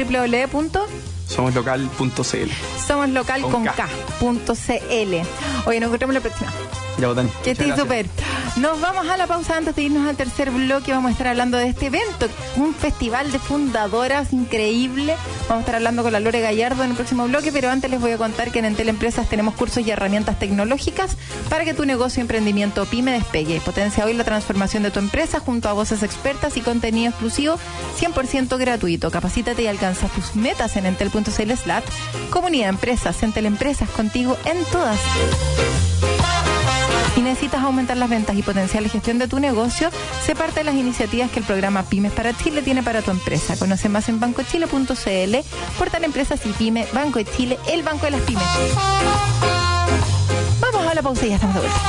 www.somoslocal.cl. Somoslocal con K.cl. Oye, nos encontramos la próxima. Ya, Botán. Que estés súper. Nos vamos a la pausa antes de irnos al tercer bloque. Vamos a estar hablando de este evento, un festival de fundadoras increíble. Vamos a estar hablando con la Lore Gallardo en el próximo bloque, pero antes les voy a contar que en Entel Empresas tenemos cursos y herramientas tecnológicas para que tu negocio, emprendimiento o pyme despegue. Potencia hoy la transformación de tu empresa junto a voces expertas y contenido exclusivo 100% gratuito. Capacítate y alcanza tus metas en entel.cl/comunidad empresas. Entel Empresas, contigo en todas. Si necesitas aumentar las ventas y potenciar la gestión de tu negocio, sé parte de las iniciativas que el programa Pymes para Chile tiene para tu empresa. Conoce más en bancochile.cl, portal Empresas y Pyme, Banco de Chile, el banco de las pymes. Vamos a la pausa y ya estamos de vuelta.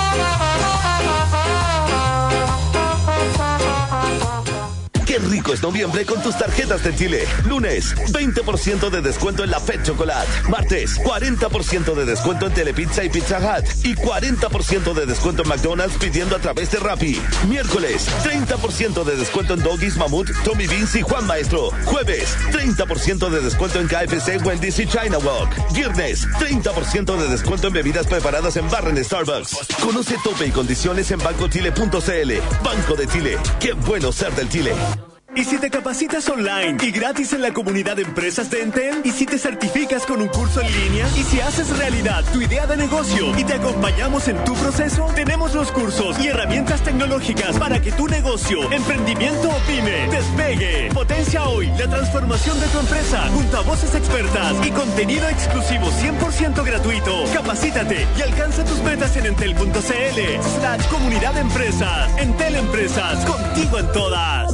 Qué rico es noviembre con tus tarjetas de Chile. Lunes, 20% de descuento en la Fed Chocolate. Martes, 40% de descuento en Telepizza y Pizza Hut. Y 40% de descuento en McDonald's pidiendo a través de Rappi. Miércoles, 30% de descuento en Doggies, Mamut, Tommy Beans y Juan Maestro. Jueves, 30% de descuento en KFC, Wendy's y China Walk. Viernes, 30% de descuento en bebidas preparadas en barra en Starbucks. Conoce tope y condiciones en bancochile.cl. Banco de Chile. Qué bueno ser del Chile. ¿Y si te capacitas online y gratis en la comunidad de empresas de Entel? ¿Y si te certificas con un curso en línea? ¿Y si haces realidad tu idea de negocio y te acompañamos en tu proceso? Tenemos los cursos y herramientas tecnológicas para que tu negocio, emprendimiento o pyme despegue. Potencia hoy la transformación de tu empresa junto a voces expertas y contenido exclusivo 100% gratuito. Capacítate y alcanza tus metas en entel.cl/comunidad de empresas. Entel Empresas, contigo en todas.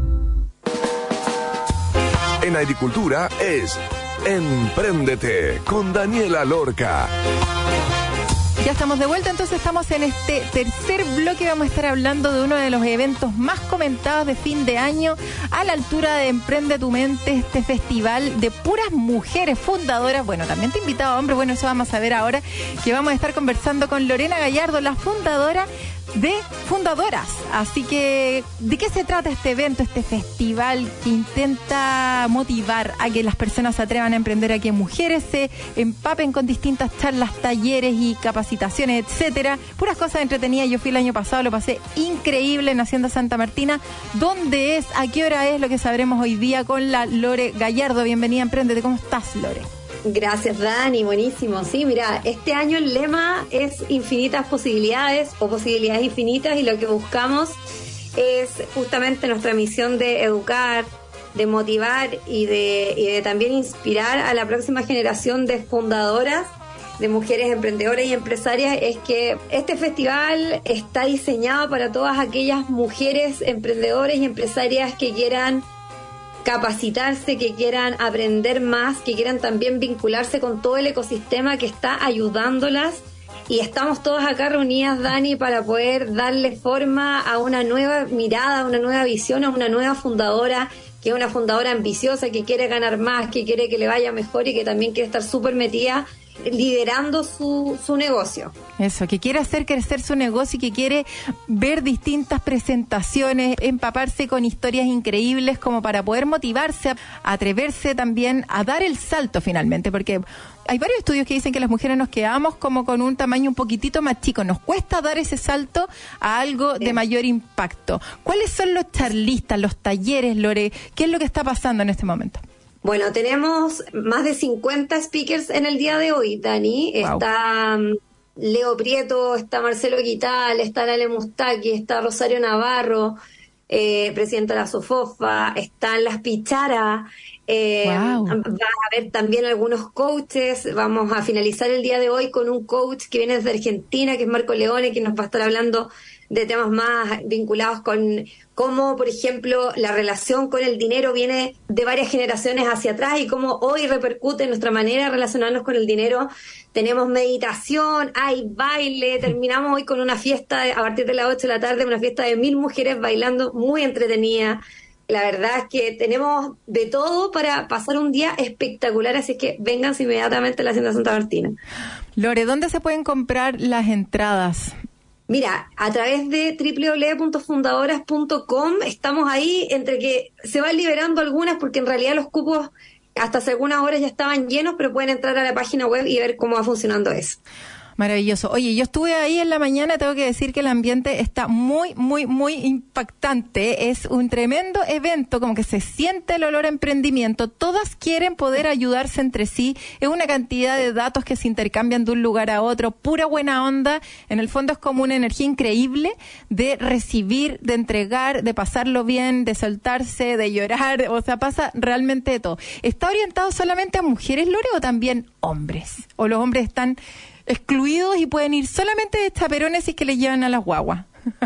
En agricultura es Empréndete con Daniela Lorca. Ya estamos de vuelta, entonces estamos en este tercer bloque. Vamos a estar hablando de uno de los eventos más comentados de fin de año, a la altura de Emprende tu Mente, este festival de puras mujeres fundadoras. Bueno, también te he invitado a hombres, bueno, eso vamos a ver ahora, que vamos a estar conversando con Lorena Gallardo, la fundadora de fundadoras. Así que, ¿de qué se trata este evento, este festival que intenta motivar a que las personas se atrevan a emprender, a que mujeres se empapen con distintas charlas, talleres y capacitaciones, etcétera? Puras cosas entretenidas. Yo fui el año pasado, lo pasé increíble en Hacienda Santa Martina. ¿Dónde es? ¿A qué hora es? Lo que sabremos hoy día con la Lore Gallardo. Bienvenida a Emprendete. ¿Cómo estás, Lore? Gracias, Dani, buenísimo. Sí, mira, este año el lema es infinitas posibilidades o posibilidades infinitas, y lo que buscamos es justamente nuestra misión de educar, de motivar y de también inspirar a la próxima generación de fundadoras, de mujeres emprendedoras y empresarias. Es que este festival está diseñado para todas aquellas mujeres emprendedoras y empresarias que quieran capacitarse, que quieran aprender más, que quieran también vincularse con todo el ecosistema que está ayudándolas. Y estamos todas acá reunidas, Dani, para poder darle forma a una nueva mirada, a una nueva visión, a una nueva fundadora, que es una fundadora ambiciosa, que quiere ganar más, que quiere que le vaya mejor y que también quiere estar súper metida liderando su negocio. Eso, que quiere hacer crecer su negocio y que quiere ver distintas presentaciones, empaparse con historias increíbles como para poder motivarse, a atreverse también a dar el salto finalmente, porque hay varios estudios que dicen que las mujeres nos quedamos como con un tamaño un poquitito más chico, nos cuesta dar ese salto a algo de mayor impacto. ¿Cuáles son los charlistas, los talleres, Lore? ¿Qué es lo que está pasando en este momento? Bueno, tenemos más de 50 speakers en el día de hoy, Dani. Wow. Está Leo Prieto, está Marcelo Guital, está Lale Mustaki, está Rosario Navarro, presidenta de la SOFOFA, están las Pichara. Wow. Va a haber también algunos coaches. Vamos a finalizar el día de hoy con un coach que viene desde Argentina, que es Marco Leone, que nos va a estar hablando de temas más vinculados con cómo, por ejemplo, la relación con el dinero viene de varias generaciones hacia atrás y cómo hoy repercute en nuestra manera de relacionarnos con el dinero. Tenemos meditación, hay baile, terminamos hoy con una fiesta a partir de las 8 de la tarde, una fiesta de 1000 mujeres bailando, muy entretenida. La verdad es que tenemos de todo para pasar un día espectacular, así que vénganse inmediatamente a la Hacienda Santa Martina. Lore, ¿dónde se pueden comprar las entradas? Mira, a través de www.fundadoras.com estamos ahí, entre que se van liberando algunas, porque en realidad los cupos hasta hace algunas horas ya estaban llenos, pero pueden entrar a la página web y ver cómo va funcionando eso. Maravilloso. Oye, yo estuve ahí en la mañana, tengo que decir que el ambiente está muy, muy, muy impactante. Es un tremendo evento, como que se siente el olor a emprendimiento. Todas quieren poder ayudarse entre sí. Es una cantidad de datos que se intercambian de un lugar a otro. Pura buena onda. En el fondo es como una energía increíble de recibir, de entregar, de pasarlo bien, de soltarse, de llorar. O sea, pasa realmente de todo. ¿Está orientado solamente a mujeres, Lore, o también hombres? ¿O los hombres están excluidos y pueden ir solamente de chaperones si es que les llevan a las guaguas?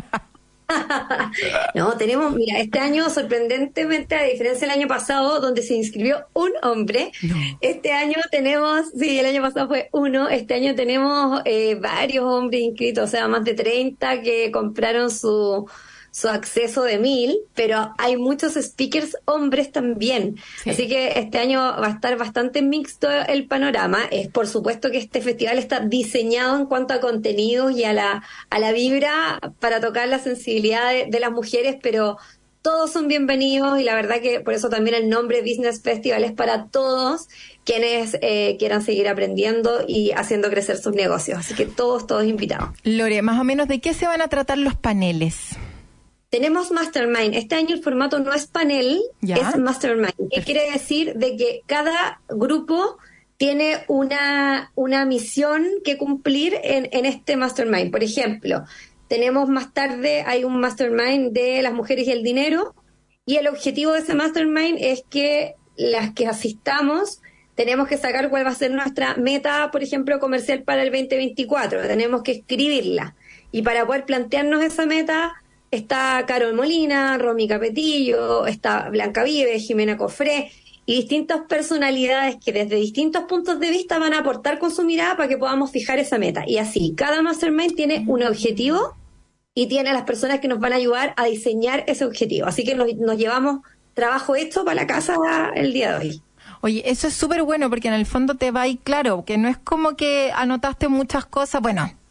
No, tenemos, mira, este año sorprendentemente, a diferencia del año pasado donde se inscribió un hombre, no. Este año tenemos, sí, el año pasado fue uno, este año tenemos varios hombres inscritos, o sea, más de 30 que compraron su acceso de 1000, pero hay muchos speakers hombres también. Sí. Así que este año va a estar bastante mixto el panorama. Es por supuesto que este festival está diseñado en cuanto a contenidos y a la vibra para tocar la sensibilidad de las mujeres, pero todos son bienvenidos, y la verdad que por eso también el nombre Business Festival es para todos quienes quieran seguir aprendiendo y haciendo crecer sus negocios. Así que todos invitados. Lore, más o menos, ¿de qué se van a tratar los paneles? Tenemos Mastermind. Este año el formato no es panel, ¿ya? Es Mastermind. ¿Qué quiere decir? De que cada grupo tiene una misión que cumplir en este Mastermind. Por ejemplo, tenemos más tarde, hay un Mastermind de las mujeres y el dinero, y el objetivo de ese Mastermind es que las que asistamos tenemos que sacar cuál va a ser nuestra meta, por ejemplo, comercial para el 2024. Tenemos que escribirla. Y para poder plantearnos esa meta, está Carol Molina, Romy Capetillo, está Blanca Vives, Jimena Cofré y distintas personalidades que desde distintos puntos de vista van a aportar con su mirada para que podamos fijar esa meta. Y así, cada Mastermind tiene un objetivo y tiene a las personas que nos van a ayudar a diseñar ese objetivo. Así que nos llevamos trabajo hecho para la casa el día de hoy. Oye, eso es súper bueno porque en el fondo te va ahí claro, que no es como que anotaste muchas cosas, bueno,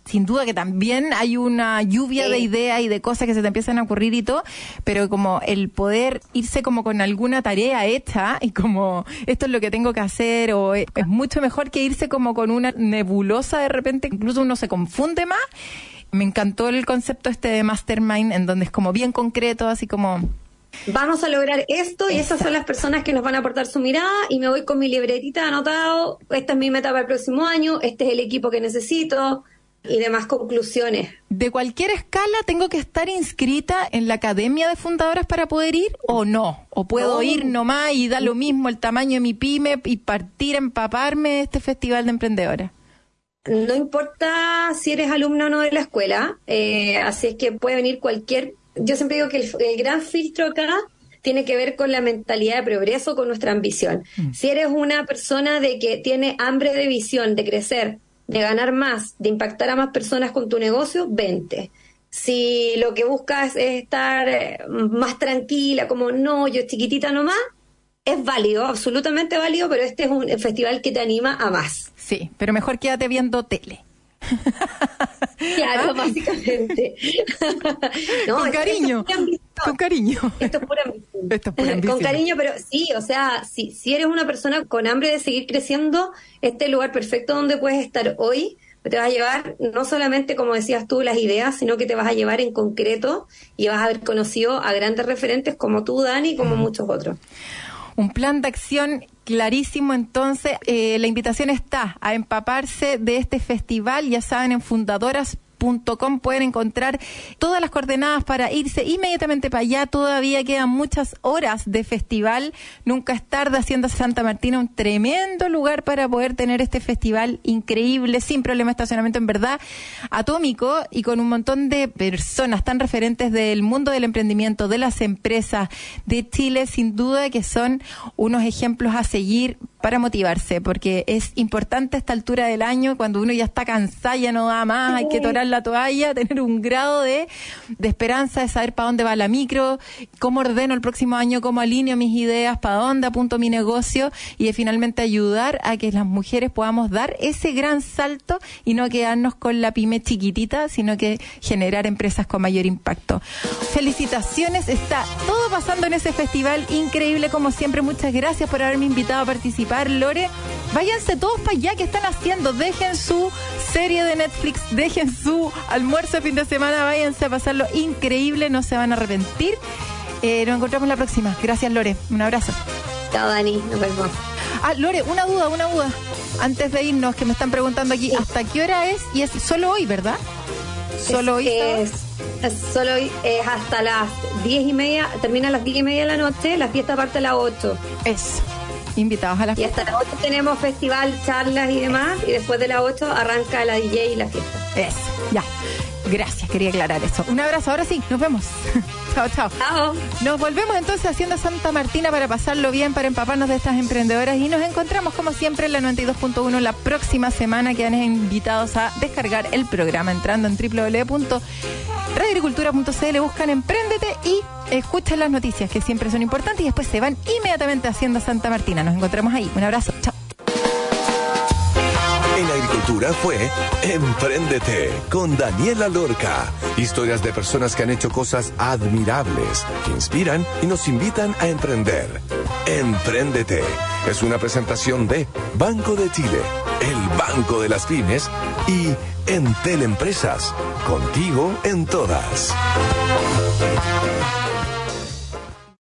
sin duda que también hay una lluvia de ideas y de cosas que se te empiezan a ocurrir y todo, pero como el poder irse como con alguna tarea hecha y como esto es lo que tengo que hacer, o es mucho mejor que irse como con una nebulosa de repente, incluso uno se confunde más. Me encantó el concepto de Mastermind, en donde es como bien concreto, así como... Vamos a lograr esto y esas son las personas que nos van a aportar su mirada y me voy con mi libretita anotado, esta es mi meta para el próximo año, este es el equipo que necesito y demás conclusiones. ¿De cualquier escala tengo que estar inscrita en la Academia de Fundadoras para poder ir o no? ¿O puedo ir nomás y da lo mismo el tamaño de mi pyme y partir a empaparme de este festival de emprendedoras? No importa si eres alumno o no de la escuela, así es que puede venir cualquier... Yo siempre digo que el gran filtro acá tiene que ver con la mentalidad de progreso, con nuestra ambición. Si eres una persona de que tiene hambre de visión, de crecer, de ganar más, de impactar a más personas con tu negocio, vente. Si lo que buscas es estar más tranquila, como no, yo chiquitita nomás, es válido, absolutamente válido, pero este es un festival que te anima a más. Sí, pero mejor quédate viendo tele. Claro, básicamente. No, con cariño, con cariño. Esto es pura ambición. Con cariño, pero sí, o sea, si eres una persona con hambre de seguir creciendo, este es el lugar perfecto donde puedes estar hoy. Te vas a llevar, no solamente, como decías tú, las ideas, sino que te vas a llevar en concreto y vas a haber conocido a grandes referentes como tú, Dani, y como muchos otros. Un plan de acción clarísimo, entonces. La invitación está a empaparse de este festival. Ya saben, en fundadoras.com pueden encontrar todas las coordenadas para irse inmediatamente para allá. Todavía quedan muchas horas de festival. Nunca es tarde. Hacienda Santa Martina, un tremendo lugar para poder tener este festival increíble, sin problema de estacionamiento, en verdad, atómico, y con un montón de personas tan referentes del mundo del emprendimiento, de las empresas de Chile, sin duda que son unos ejemplos a seguir para motivarse, porque es importante a esta altura del año, cuando uno ya está cansado, ya no da más, hay que torar la toalla, tener un grado de esperanza, de saber para dónde va la micro, cómo ordeno el próximo año, cómo alineo mis ideas, para dónde apunto mi negocio, y de finalmente ayudar a que las mujeres podamos dar ese gran salto y no quedarnos con la pyme chiquitita, sino que generar empresas con mayor impacto. Felicitaciones, está todo pasando en ese festival increíble como siempre. Muchas gracias por haberme invitado a participar, Lore. Váyanse todos para allá. ¿Qué están haciendo? Dejen su serie de Netflix, dejen su almuerzo de fin de semana, váyanse a pasarlo increíble, no se van a arrepentir. Nos encontramos la próxima. Gracias, Lore. Un abrazo. Chao, Dani. Nos vemos. Lore, una duda. Antes de irnos, que me están preguntando aquí, ¿hasta qué hora es? Y es solo hoy, ¿verdad? Solo hoy. Solo hoy es hasta las 10:30, termina a las 10:30 de la noche, la fiesta parte a las 8. Eso. Invitados a la fiesta. Y hasta las 8 tenemos festival, charlas y demás, y después de las 8 arranca la DJ y la fiesta. Eso, ya. Gracias, quería aclarar eso. Un abrazo, ahora sí, nos vemos. Chao, chao. Chao. Nos volvemos entonces haciendo Santa Martina para pasarlo bien, para empaparnos de estas emprendedoras, y nos encontramos como siempre en la 92.1 la próxima semana. Quedan invitados a descargar el programa entrando en www.radioagricultura.cl, buscan Emprendete y escuchen las noticias que siempre son importantes, y después se van inmediatamente haciendo Santa Martina. Nos encontramos ahí. Un abrazo. Chao. En Agricultura fue Empréndete con Daniela Lorca. Historias de personas que han hecho cosas admirables, que inspiran y nos invitan a emprender. Empréndete es una presentación de Banco de Chile, el Banco de las Pymes, y Entel Empresas, contigo en todas.